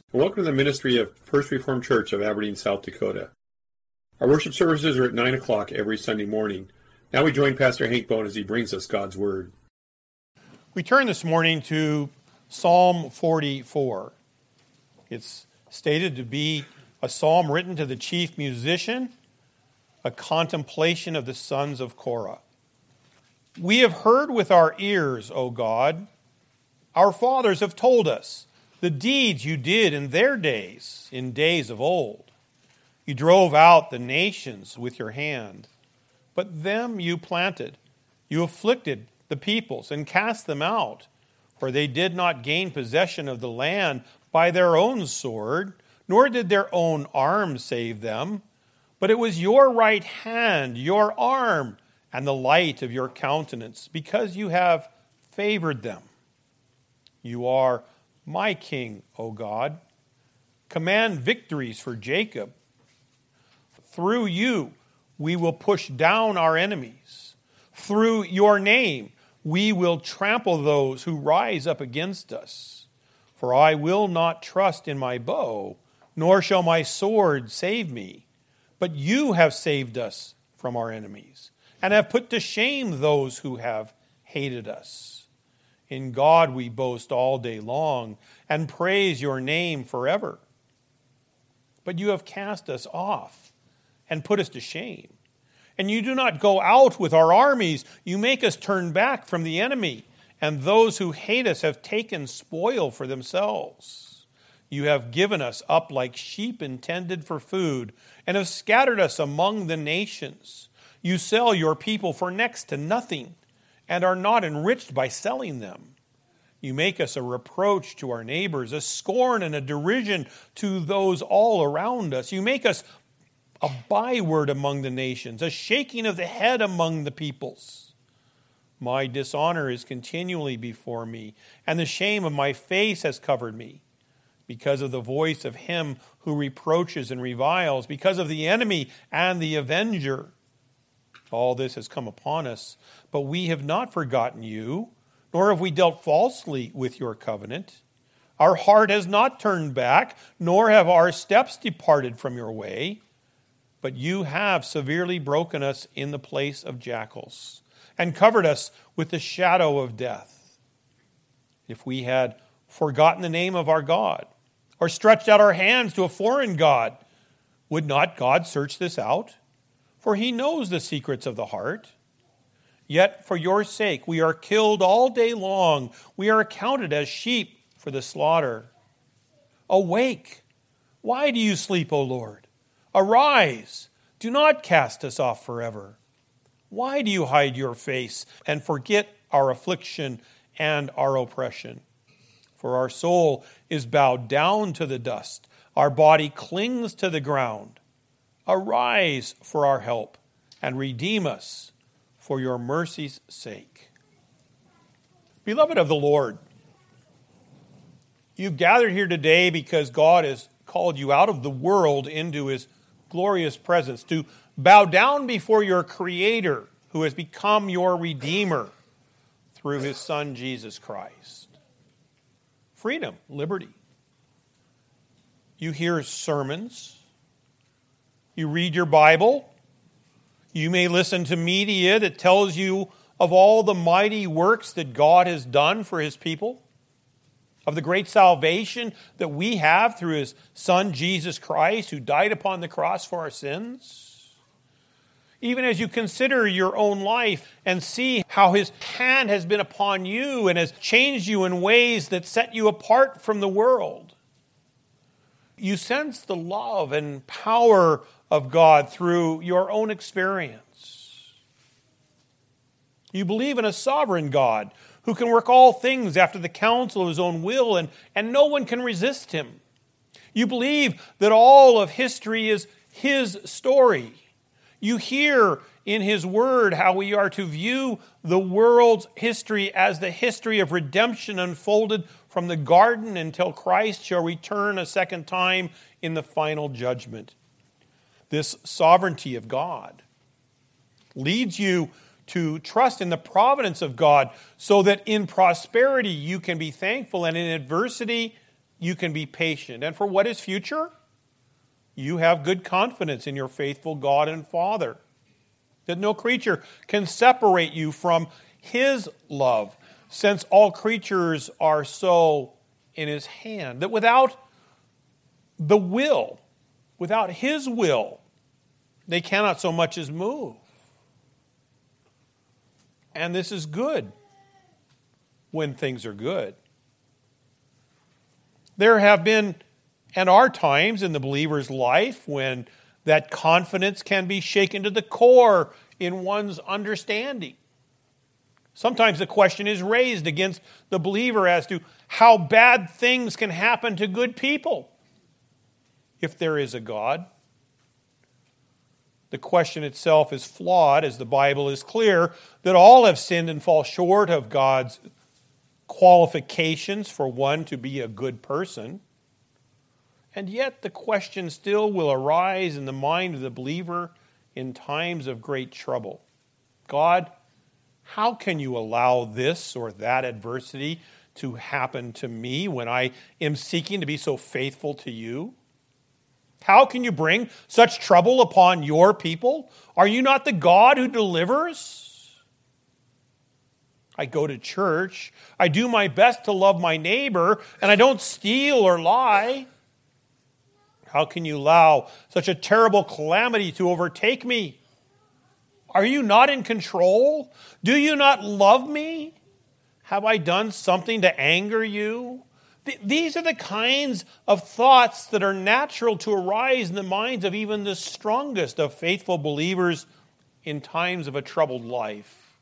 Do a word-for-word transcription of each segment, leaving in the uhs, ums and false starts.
Welcome to the ministry of First Reformed Church of Aberdeen, South Dakota. Our worship services are at nine o'clock every Sunday morning. Now we join Pastor Hank Bone as he brings us God's Word. We turn this morning to Psalm forty-four. It's stated to be a psalm written to the chief musician, a contemplation of the sons of Korah. We have heard with our ears, O God. Our fathers have told us the deeds you did in their days, in days of old. You drove out the nations with your hand, but them you planted. You afflicted the peoples and cast them out, for they did not gain possession of the land by their own sword, nor did their own arm save them. But it was your right hand, your arm, and the light of your countenance, because you have favored them. You are my King, O God. Command victories for Jacob. Through you we will push down our enemies. Through your name we will trample those who rise up against us. For I will not trust in my bow, nor shall my sword save me. But you have saved us from our enemies, and have put to shame those who have hated us. In God we boast all day long, and praise your name forever. But you have cast us off, and put us to shame. And you do not go out with our armies. You make us turn back from the enemy, and those who hate us have taken spoil for themselves. You have given us up like sheep intended for food, and have scattered us among the nations. You sell your people for next to nothing, and are not enriched by selling them. You make us a reproach to our neighbors, a scorn and a derision to those all around us. You make us a byword among the nations, a shaking of the head among the peoples. My dishonor is continually before me, and the shame of my face has covered me, because of the voice of him who reproaches and reviles, because of the enemy and the avenger. All this has come upon us, but we have not forgotten you, nor have we dealt falsely with your covenant. Our heart has not turned back, nor have our steps departed from your way. But you have severely broken us in the place of jackals, and covered us with the shadow of death. If we had forgotten the name of our God, or stretched out our hands to a foreign god, would not God search this out? For he knows the secrets of the heart. Yet for your sake we are killed all day long. We are accounted as sheep for the slaughter. Awake! Why do you sleep, O Lord? Arise! Do not cast us off forever. Why do you hide your face and forget our affliction and our oppression? For our soul is bowed down to the dust. Our body clings to the ground. Arise for our help, and redeem us for your mercy's sake. Beloved of the Lord, you've gathered here today because God has called you out of the world into his glorious presence, to bow down before your Creator, who has become your Redeemer through his Son, Jesus Christ. Freedom, liberty. You hear sermons. You read your Bible. You may listen to media that tells you of all the mighty works that God has done for his people, of the great salvation that we have through his Son, Jesus Christ, who died upon the cross for our sins. Even as you consider your own life and see how his hand has been upon you and has changed you in ways that set you apart from the world, you sense the love and power of God through your own experience. You believe in a sovereign God who can work all things after the counsel of his own will, and, and no one can resist him. You believe that all of history is his story. You hear in his word how we are to view the world's history as the history of redemption unfolded from the garden until Christ shall return a second time in the final judgment. This sovereignty of God leads you to trust in the providence of God so that in prosperity you can be thankful and in adversity you can be patient. And for what is future, you have good confidence in your faithful God and Father, that no creature can separate you from His love, since all creatures are so in His hand, that without the will, without His will, they cannot so much as move. And this is good when things are good. There have been and are times in the believer's life when that confidence can be shaken to the core in one's understanding. Sometimes the question is raised against the believer as to how bad things can happen to good people if there is a God. The question itself is flawed, as the Bible is clear that all have sinned and fall short of God's qualifications for one to be a good person. And yet the question still will arise in the mind of the believer in times of great trouble. God, how can you allow this or that adversity to happen to me when I am seeking to be so faithful to you? How can you bring such trouble upon your people? Are you not the God who delivers? I go to church, I do my best to love my neighbor, and I don't steal or lie. How can you allow such a terrible calamity to overtake me? Are you not in control? Do you not love me? Have I done something to anger you? Th- these are the kinds of thoughts that are natural to arise in the minds of even the strongest of faithful believers in times of a troubled life.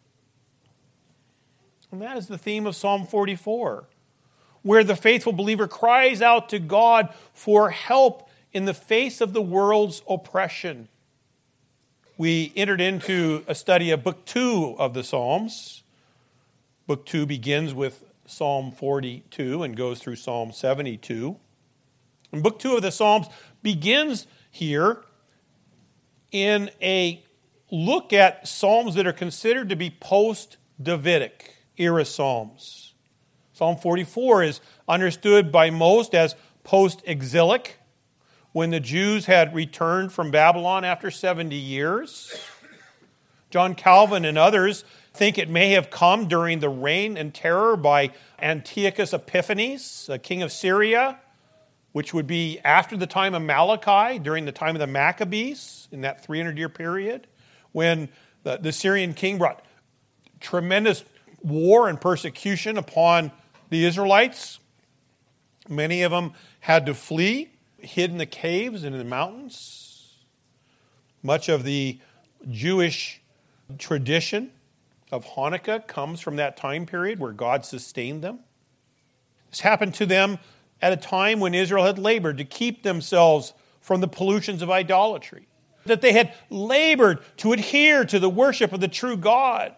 And that is the theme of Psalm forty-four, where the faithful believer cries out to God for help in the face of the world's oppression. We entered into a study of Book two of the Psalms. Book two begins with Psalm forty-two and goes through Psalm seventy-two. And Book two of the Psalms begins here in a look at psalms that are considered to be post-Davidic era psalms. Psalm forty-four is understood by most as post-exilic, when the Jews had returned from Babylon after seventy years. John Calvin and others think it may have come during the reign and terror by Antiochus Epiphanes, a king of Syria, which would be after the time of Malachi, during the time of the Maccabees, in that three hundred year period, when the, the Syrian king brought tremendous war and persecution upon the Israelites. Many of them had to flee, hid in the caves and in the mountains. Much of the Jewish tradition of Hanukkah comes from that time period where God sustained them. This happened to them at a time when Israel had labored to keep themselves from the pollutions of idolatry, that they had labored to adhere to the worship of the true God.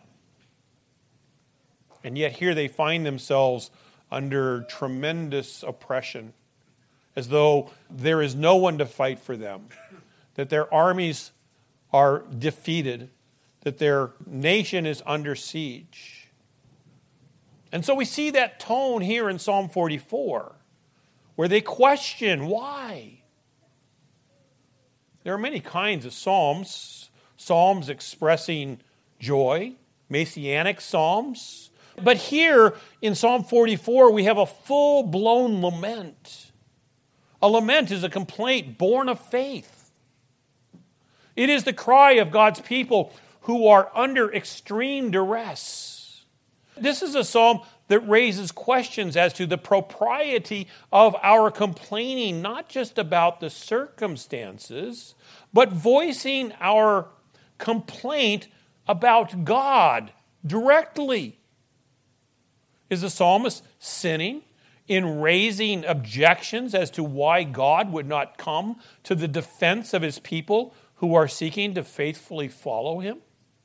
And yet here they find themselves under tremendous oppression, as though there is no one to fight for them, that their armies are defeated, that their nation is under siege. And so we see that tone here in Psalm forty-four, where they question why. There are many kinds of psalms, psalms expressing joy, messianic psalms. But here in Psalm forty-four, we have a full-blown lament. A lament is a complaint born of faith. It is the cry of God's people who are under extreme duress. This is a psalm that raises questions as to the propriety of our complaining, not just about the circumstances, but voicing our complaint about God directly. Is the psalmist sinning in raising objections as to why God would not come to the defense of his people who are seeking to faithfully follow him?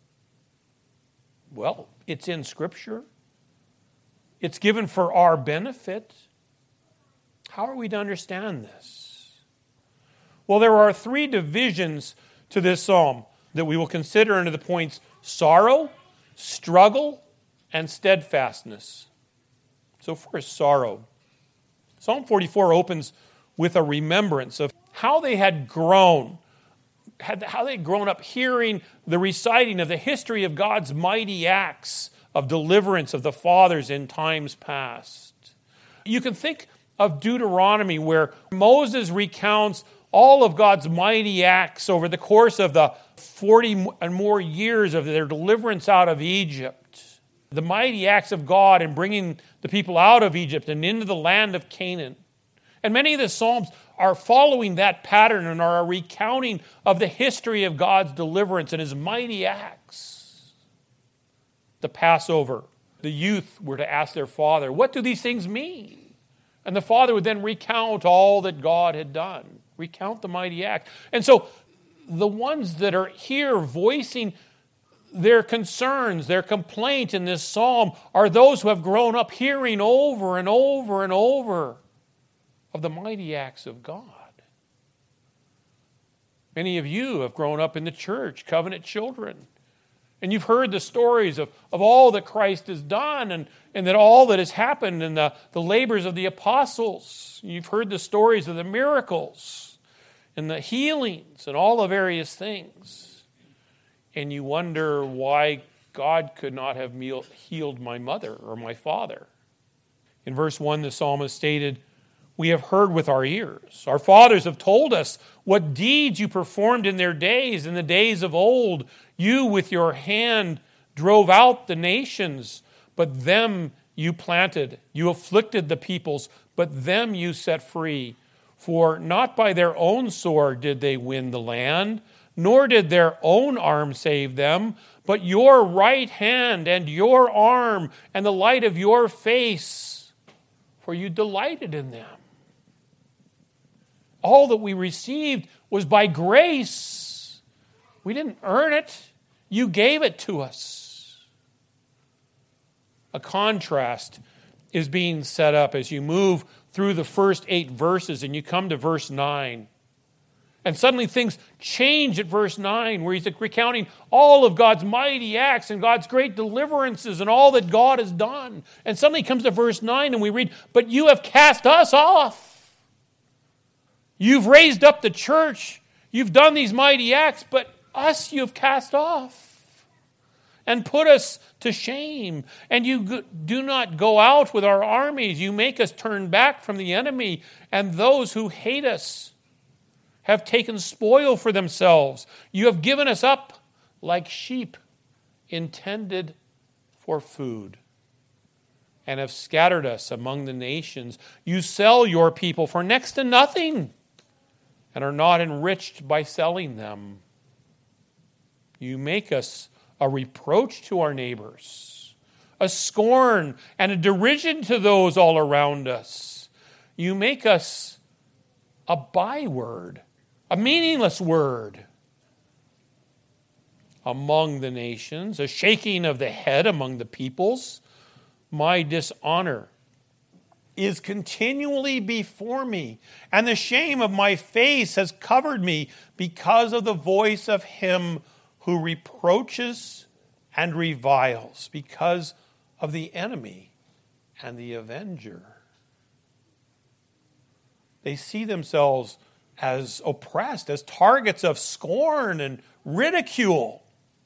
Well, it's in Scripture. It's given for our benefit. How are we to understand this? Well, there are three divisions to this psalm that we will consider under the points sorrow, struggle, and steadfastness. So first, sorrow. Psalm forty-four opens with a remembrance of how they had grown, had, how they had grown up hearing the reciting of the history of God's mighty acts of deliverance of the fathers in times past. You can think of Deuteronomy, where Moses recounts all of God's mighty acts over the course of the forty and more years of their deliverance out of Egypt. The mighty acts of God in bringing the people out of Egypt and into the land of Canaan. And many of the Psalms are following that pattern and are a recounting of the history of God's deliverance and his mighty acts. The Passover, the youth were to ask their father, what do these things mean? And the father would then recount all that God had done, recount the mighty act. And so the ones that are here voicing their concerns, their complaint in this psalm are those who have grown up hearing over and over and over of the mighty acts of God. Many of you have grown up in the church, covenant children, and you've heard the stories of, of all that Christ has done and, and that all that has happened in the, the labors of the apostles. You've heard the stories of the miracles and the healings and all the various things. And you wonder why God could not have healed my mother or my father. In verse one, the psalmist stated, we have heard with our ears. Our fathers have told us what deeds you performed in their days, in the days of old. You with your hand drove out the nations, but them you planted. You afflicted the peoples, but them you set free. For not by their own sword did they win the land, nor did their own arm save them, but your right hand and your arm and the light of your face, for you delighted in them. All that we received was by grace. We didn't earn it. You gave it to us. A contrast is being set up as you move through the first eight verses and you come to verse nine. And suddenly things change at verse nine, where he's recounting all of God's mighty acts and God's great deliverances and all that God has done. And suddenly comes to verse nine and we read, but you have cast us off. You've raised up the church. You've done these mighty acts, but us you have cast off and put us to shame. And you do not go out with our armies. You make us turn back from the enemy, and those who hate us have taken spoil for themselves. You have given us up like sheep intended for food, and have scattered us among the nations. You sell your people for next to nothing, and are not enriched by selling them. You make us a reproach to our neighbors, a scorn and a derision to those all around us. You make us a byword, a meaningless word among the nations, a shaking of the head among the peoples. My dishonor is continually before me, and the shame of my face has covered me because of the voice of him who reproaches and reviles, because of the enemy and the avenger. They see themselves as oppressed, as targets of scorn and ridicule.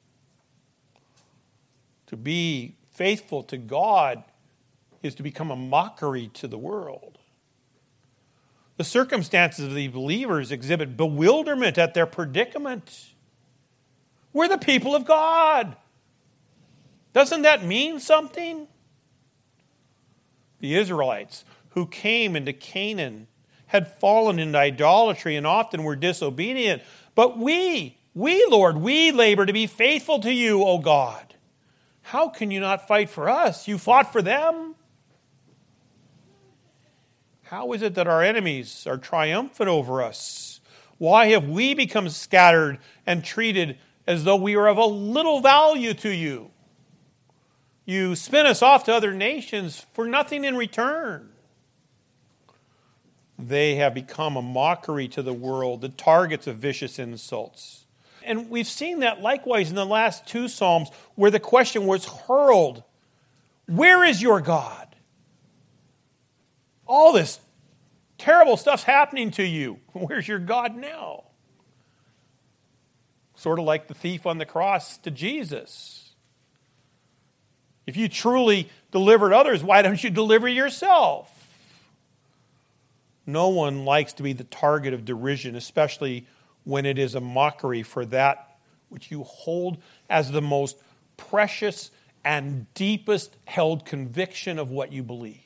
To be faithful to God is to become a mockery to the world. The circumstances of the believers exhibit bewilderment at their predicament. We're the people of God. Doesn't that mean something? The Israelites who came into Canaan had fallen into idolatry and often were disobedient. But we, we, Lord, we labor to be faithful to you, O God. How can you not fight for us? You fought for them. How is it that our enemies are triumphant over us? Why have we become scattered and treated as though we are of a little value to you? You spin us off to other nations for nothing in return. They have become a mockery to the world, the targets of vicious insults. And we've seen that likewise in the last two Psalms, where the question was hurled, where is your God? All this Terrible stuff's happening to you. Where's your God now? Sort of like the thief on the cross to Jesus. If you truly delivered others, why don't you deliver yourself? No one likes to be the target of derision, especially when it is a mockery for that which you hold as the most precious and deepest held conviction of what you believe.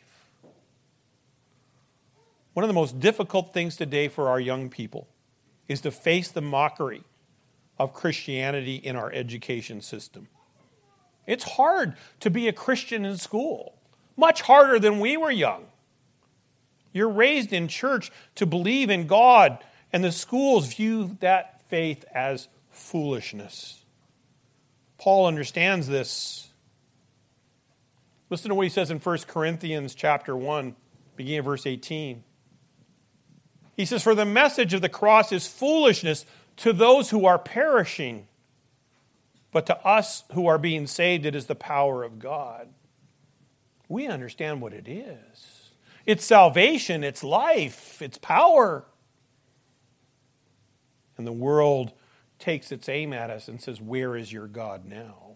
One of the most difficult things today for our young people is to face the mockery of Christianity in our education system. It's hard to be a Christian in school, much harder than we were young. You're raised in church to believe in God, and the schools view that faith as foolishness. Paul understands this. Listen to what he says in First Corinthians chapter one, beginning at verse eighteen. He says, "For the message of the cross is foolishness to those who are perishing, but to us who are being saved, it is the power of God." We understand what it is. It's salvation, it's life, it's power. And the world takes its aim at us and says, "Where is your God now?"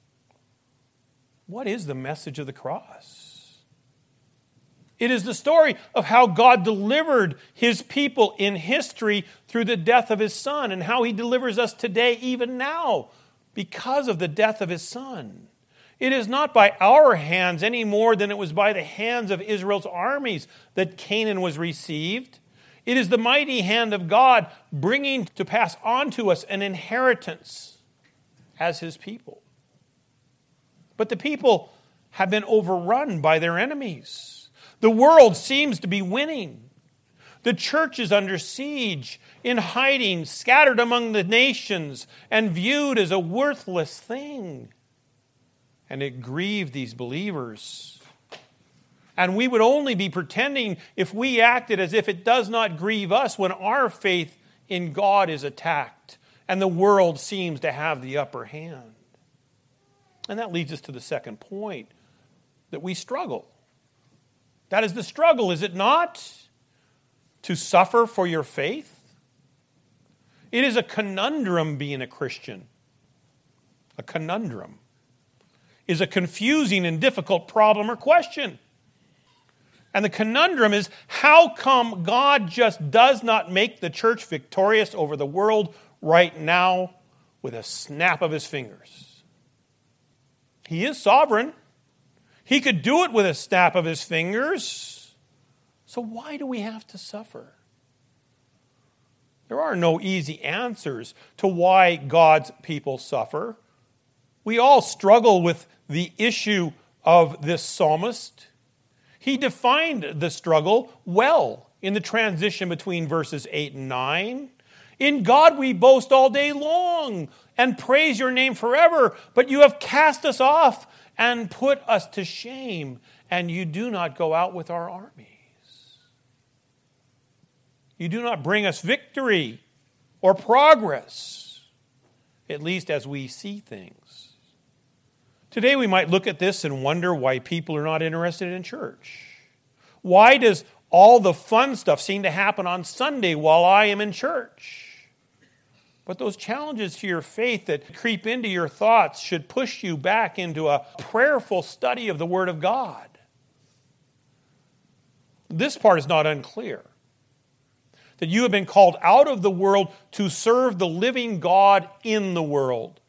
What is the message of the cross? It is the story of how God delivered his people in history through the death of his Son, and how he delivers us today, even now, because of the death of his Son. It is not by our hands any more than it was by the hands of Israel's armies that Canaan was received. It is the mighty hand of God bringing to pass on to us an inheritance as his people. But the people have been overrun by their enemies. The world seems to be winning. The church is under siege, in hiding, scattered among the nations, and viewed as a worthless thing. And it grieved these believers. And we would only be pretending if we acted as if it does not grieve us when our faith in God is attacked and the world seems to have the upper hand. And that leads us to the second point, that we struggle. That is the struggle, is it not? To suffer for your faith. It is a conundrum being a Christian. A conundrum is a confusing and difficult problem or question. And the conundrum is, how come God just does not make the church victorious over the world right now with a snap of his fingers? He is sovereign. He could do it with a snap of his fingers. So why do we have to suffer? There are no easy answers to why God's people suffer. We all struggle with the issue of this psalmist. He defined the struggle well in the transition between verses eight and nine. "In God we boast all day long and praise your name forever, but you have cast us off and put us to shame, and you do not go out with our armies. You do not bring us victory or progress, at least as we see things." Today we might look at this and wonder why people are not interested in church. Why does all the fun stuff seem to happen on Sunday while I am in church? But those challenges to your faith that creep into your thoughts should push you back into a prayerful study of the Word of God. This part is not unclear. That you have been called out of the world to serve the living God in the world.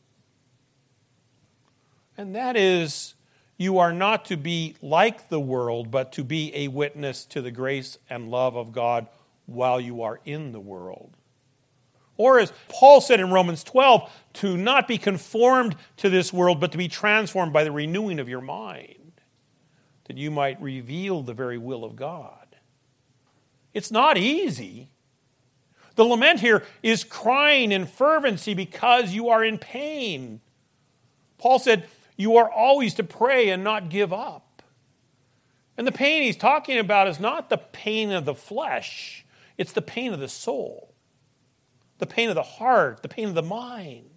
And that is, you are not to be like the world, but to be a witness to the grace and love of God while you are in the world. Or as Paul said in Romans twelve, to not be conformed to this world, but to be transformed by the renewing of your mind, that you might reveal the very will of God. It's not easy. The lament here is crying in fervency because you are in pain. Paul said, you are always to pray and not give up. And the pain he's talking about is not the pain of the flesh. It's the pain of the soul. The pain of the heart. The pain of the mind.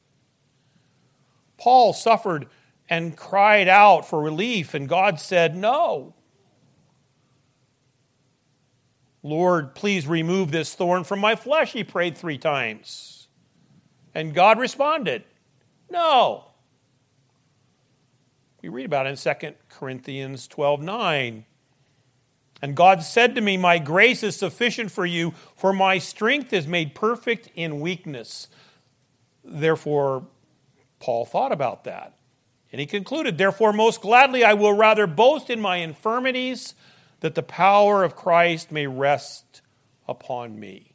Paul suffered and cried out for relief, and God said, no. Lord, please remove this thorn from my flesh, he prayed three times. And God responded, no. We read about it in Second Corinthians twelve nine. And God said to me, my grace is sufficient for you, for my strength is made perfect in weakness. Therefore, Paul thought about that. And he concluded, therefore, most gladly I will rather boast in my infirmities, that the power of Christ may rest upon me.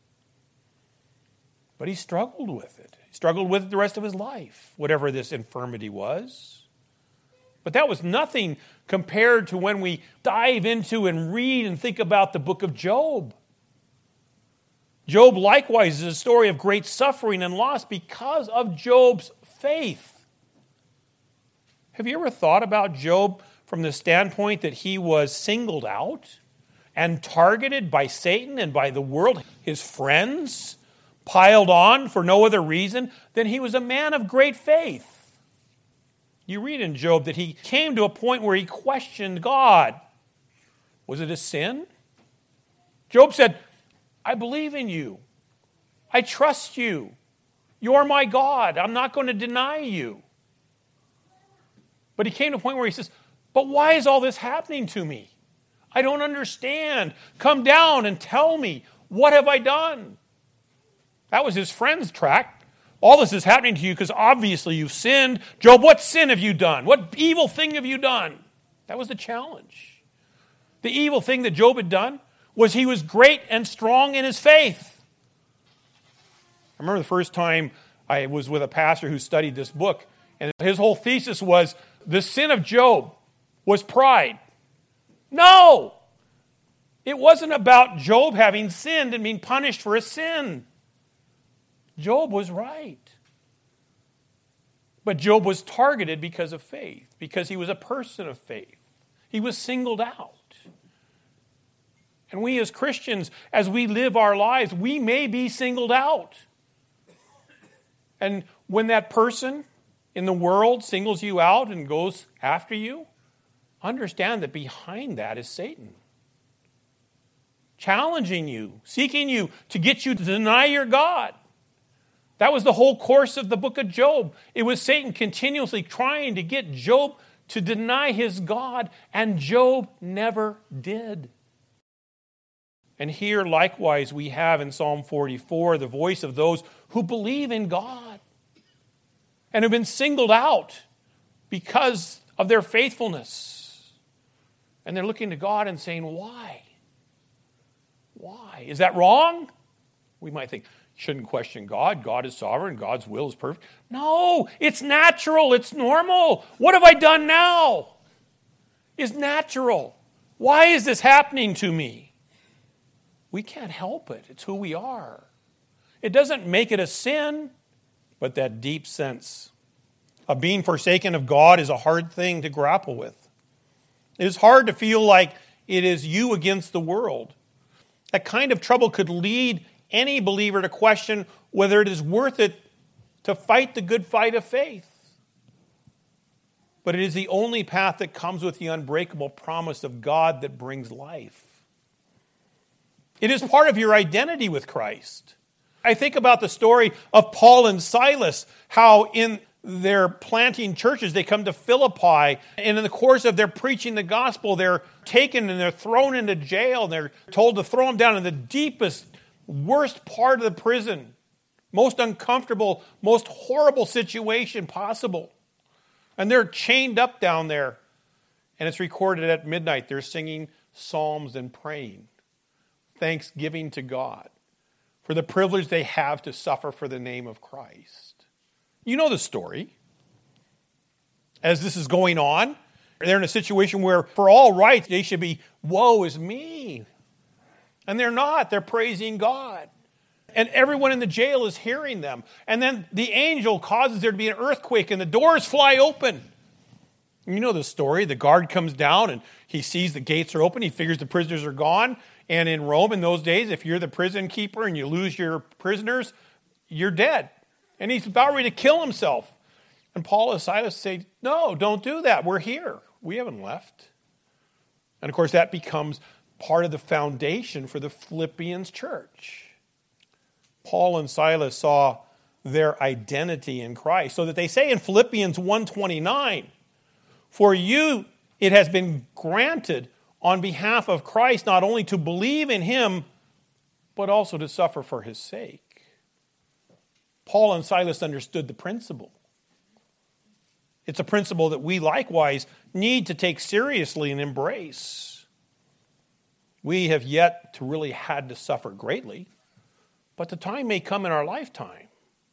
But he struggled with it. He struggled with it the rest of his life, whatever this infirmity was. But that was nothing compared to when we dive into and read and think about the book of Job. Job likewise is a story of great suffering and loss because of Job's faith. Have you ever thought about Job from the standpoint that he was singled out and targeted by Satan and by the world, his friends, piled on for no other reason than he was a man of great faith? You read in Job that he came to a point where he questioned God. Was it a sin? Job said, I believe in you. I trust you. You're my God. I'm not going to deny you. But he came to a point where he says, but why is all this happening to me? I don't understand. Come down and tell me, what have I done? That was his friend's track. All this is happening to you because obviously you've sinned. Job, what sin have you done? What evil thing have you done? That was the challenge. The evil thing that Job had done was he was great and strong in his faith. I remember the first time I was with a pastor who studied this book, and his whole thesis was the sin of Job was pride. No! It wasn't about Job having sinned and being punished for his sin. Job was right. But Job was targeted because of faith, because he was a person of faith. He was singled out. And we as Christians, as we live our lives, we may be singled out. And when that person in the world singles you out and goes after you, understand that behind that is Satan. Challenging you, seeking you to get you to deny your God. That was the whole course of the book of Job. It was Satan continuously trying to get Job to deny his God, and Job never did. And here, likewise, we have in Psalm forty-four the voice of those who believe in God and have been singled out because of their faithfulness. And they're looking to God and saying, why? Why? Is that wrong? We might think, shouldn't question God. God is sovereign. God's will is perfect. No, it's natural. It's normal. What have I done now? It's natural. Why is this happening to me? We can't help it. It's who we are. It doesn't make it a sin, but that deep sense of being forsaken of God is a hard thing to grapple with. It is hard to feel like it is you against the world. That kind of trouble could lead any believer to question whether it is worth it to fight the good fight of faith. But it is the only path that comes with the unbreakable promise of God that brings life. It is part of your identity with Christ. I think about the story of Paul and Silas, how in their planting churches, they come to Philippi, and in the course of their preaching the gospel, they're taken and they're thrown into jail, and they're told to throw them down in the deepest, worst part of the prison, most uncomfortable, most horrible situation possible. And they're chained up down there. And it's recorded at midnight. They're singing psalms and praying. Thanksgiving to God for the privilege they have to suffer for the name of Christ. You know the story. As this is going on, they're in a situation where for all rights they should be, woe is me. And they're not. They're praising God. And everyone in the jail is hearing them. And then the angel causes there to be an earthquake and the doors fly open. You know the story. The guard comes down and he sees the gates are open. He figures the prisoners are gone. And in Rome in those days, if you're the prison keeper and you lose your prisoners, you're dead. And he's about ready to kill himself. And Paul and Silas say, no, don't do that. We're here. We haven't left. And of course that becomes part of the foundation for the Philippians church. Paul and Silas saw their identity in Christ, so that they say in Philippians one twenty-nine, for you it has been granted on behalf of Christ not only to believe in him, but also to suffer for his sake. Paul and Silas understood the principle. It's a principle that we likewise need to take seriously and embrace. We have yet to really had to suffer greatly, but the time may come in our lifetime.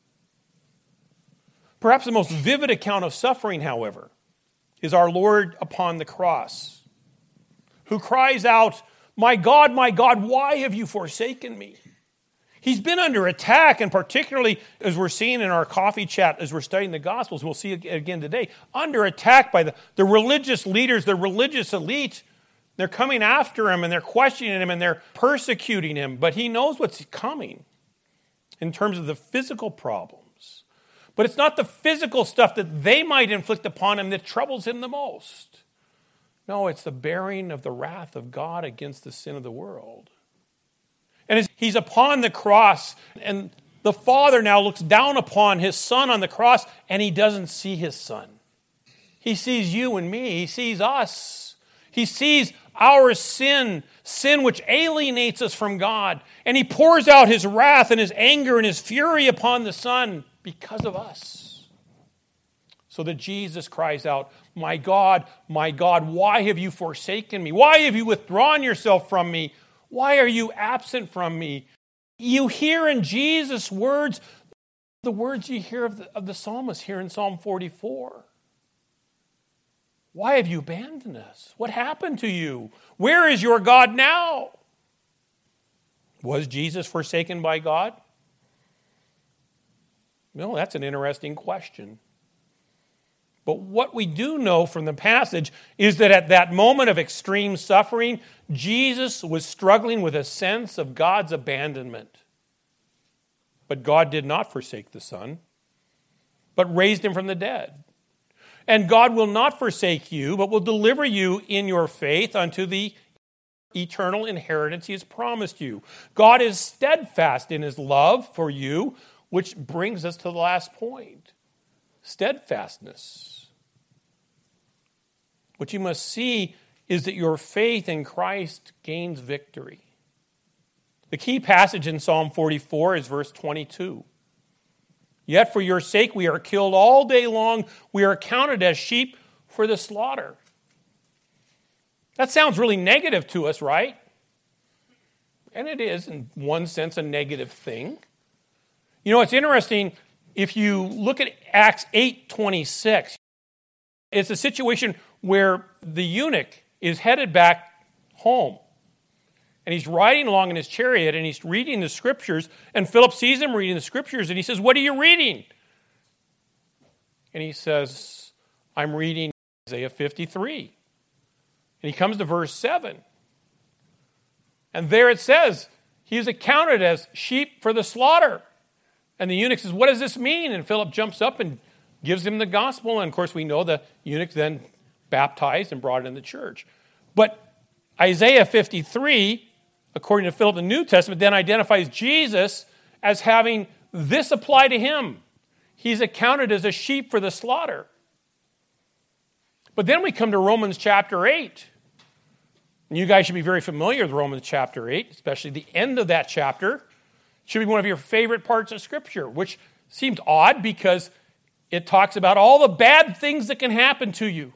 Perhaps the most vivid account of suffering, however, is our Lord upon the cross, who cries out, "My God, my God, why have you forsaken me?" He's been under attack, and particularly as we're seeing in our coffee chat as we're studying the Gospels, we'll see it again today, under attack by the, the religious leaders, the religious elite. They're coming after him, and they're questioning him, and they're persecuting him. But he knows what's coming in terms of the physical problems. But it's not the physical stuff that they might inflict upon him that troubles him the most. No, it's the bearing of the wrath of God against the sin of the world. And as he's upon the cross, and the Father now looks down upon his Son on the cross, and he doesn't see his Son. He sees you and me. He sees us. He sees our sin, sin which alienates us from God. And he pours out his wrath and his anger and his fury upon the Son because of us. So that Jesus cries out, "My God, my God, why have you forsaken me? Why have you withdrawn yourself from me? Why are you absent from me?" You hear in Jesus' words the words you hear of the, of the psalmist here in Psalm forty-four. Why have you abandoned us? What happened to you? Where is your God now? Was Jesus forsaken by God? No, that's an interesting question. But what we do know from the passage is that at that moment of extreme suffering, Jesus was struggling with a sense of God's abandonment. But God did not forsake the Son, but raised him from the dead. And God will not forsake you, but will deliver you in your faith unto the eternal inheritance he has promised you. God is steadfast in his love for you, which brings us to the last point. Steadfastness. What you must see is that your faith in Christ gains victory. The key passage in Psalm forty-four is verse twenty-two. Yet for your sake we are killed all day long. We are counted as sheep for the slaughter. That sounds really negative to us, right? And it is, in one sense, a negative thing. You know, it's interesting, if you look at Acts eight twenty-six, it's a situation where the eunuch is headed back home. And he's riding along in his chariot, and he's reading the Scriptures, and Philip sees him reading the Scriptures, and he says, "What are you reading?" And he says, "I'm reading Isaiah fifty-three. And he comes to verse seven. And there it says, he is accounted as sheep for the slaughter. And the eunuch says, "What does this mean?" And Philip jumps up and gives him the gospel. And of course, we know the eunuch then baptized and brought in the church. But Isaiah fifty-three, according to Philip, the New Testament, then identifies Jesus as having this apply to him. He's accounted as a sheep for the slaughter. But then we come to Romans chapter eight. And you guys should be very familiar with Romans chapter eight, especially the end of that chapter. It should be one of your favorite parts of Scripture, which seems odd because it talks about all the bad things that can happen to you.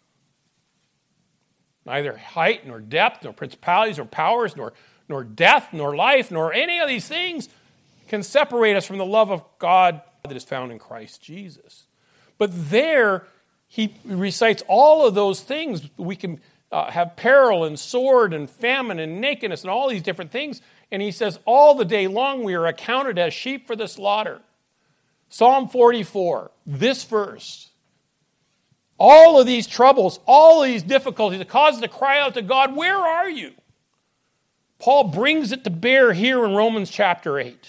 Neither height, nor depth, nor principalities, nor powers, nor, nor death, nor life, nor any of these things can separate us from the love of God that is found in Christ Jesus. But there, he recites all of those things. We can uh, have peril and sword and famine and nakedness and all these different things. And he says, all the day long we are accounted as sheep for the slaughter. Psalm forty-four, this verse. All of these troubles, all of these difficulties, it causes us to cry out to God, "Where are you?" Paul brings it to bear here in Romans chapter eight.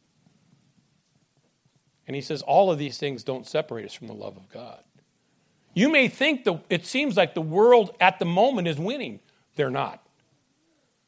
And he says, all of these things don't separate us from the love of God. You may think that it seems like the world at the moment is winning. They're not.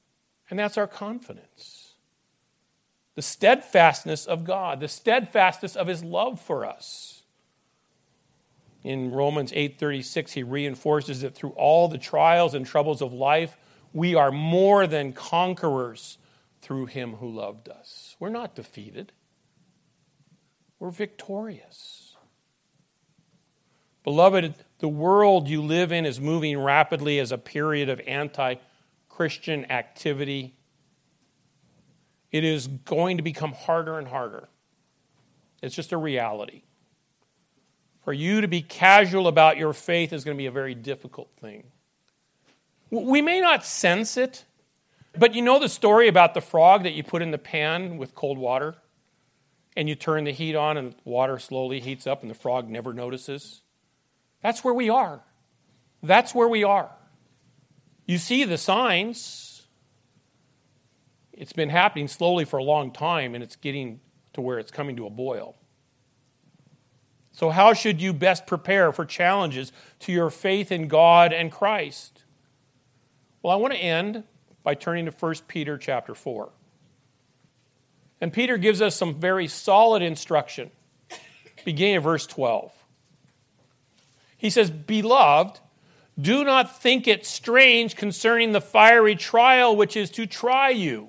And that's our confidence. The steadfastness of God, the steadfastness of his love for us. In Romans eight thirty-six, he reinforces that through all the trials and troubles of life, we are more than conquerors through him who loved us. We're not defeated. We're victorious. Beloved, the world you live in is moving rapidly as a period of anti-Christian activity. It is going to become harder and harder. It's just a reality. For you to be casual about your faith is going to be a very difficult thing. We may not sense it, but you know the story about the frog that you put in the pan with cold water, and you turn the heat on and the water slowly heats up and the frog never notices? That's where we are. That's where we are. You see the signs. It's been happening slowly for a long time, and it's getting to where it's coming to a boil. So how should you best prepare for challenges to your faith in God and Christ? Well, I want to end by turning to First Peter chapter four. And Peter gives us some very solid instruction, beginning at verse twelve. He says, "Beloved, do not think it strange concerning the fiery trial which is to try you."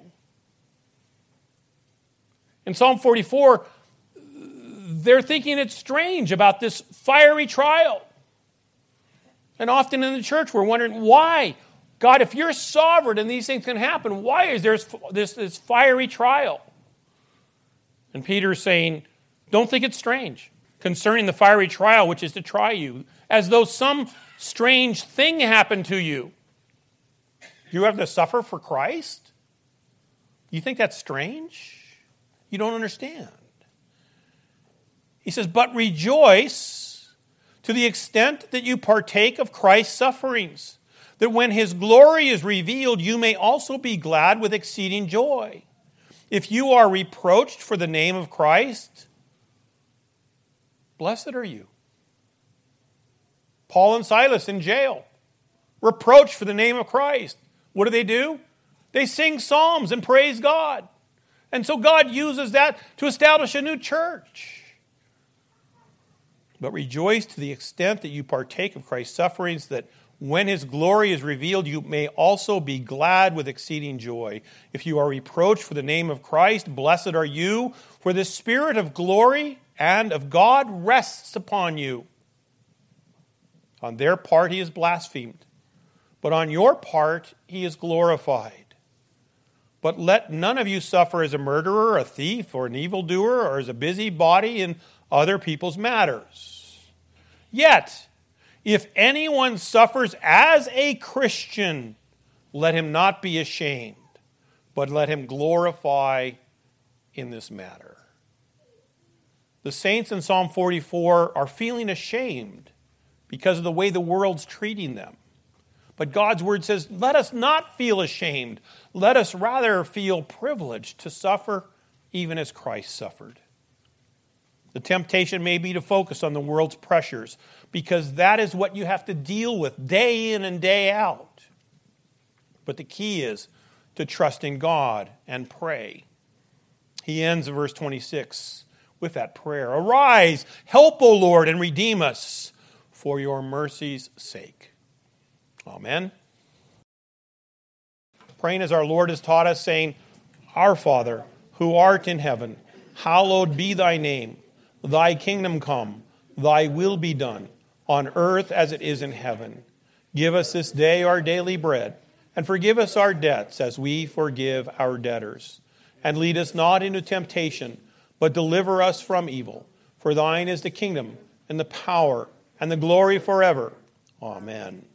In Psalm forty-four, they're thinking it's strange about this fiery trial. And often in the church, we're wondering, why? God, if you're sovereign and these things can happen, why is there this, this fiery trial? And Peter's saying, don't think it's strange concerning the fiery trial which is to try you, as though some strange thing happened to you. You have to suffer for Christ? You think that's strange? You don't understand. He says, but rejoice to the extent that you partake of Christ's sufferings, that when his glory is revealed, you may also be glad with exceeding joy. If you are reproached for the name of Christ, blessed are you. Paul and Silas in jail, reproached for the name of Christ. What do they do? They sing psalms and praise God. And so God uses that to establish a new church. But rejoice to the extent that you partake of Christ's sufferings, that when his glory is revealed, you may also be glad with exceeding joy. If you are reproached for the name of Christ, blessed are you, for the Spirit of glory and of God rests upon you. On their part he is blasphemed, but on your part he is glorified. But let none of you suffer as a murderer, a thief, or an evildoer, or as a busybody in other people's matters. Yet, if anyone suffers as a Christian, let him not be ashamed, but let him glorify in this matter. The saints in Psalm forty-four are feeling ashamed because of the way the world's treating them. But God's word says, let us not feel ashamed. Let us rather feel privileged to suffer even as Christ suffered. The temptation may be to focus on the world's pressures because that is what you have to deal with day in and day out. But the key is to trust in God and pray. He ends in verse twenty-six with that prayer. Arise, help, O Lord, and redeem us for your mercy's sake. Amen. Praying as our Lord has taught us, saying, Our Father, who art in heaven, hallowed be thy name. Thy kingdom come, thy will be done, on earth as it is in heaven. Give us this day our daily bread, and forgive us our debts as we forgive our debtors. And lead us not into temptation, but deliver us from evil. For thine is the kingdom, and the power, and the glory forever. Amen.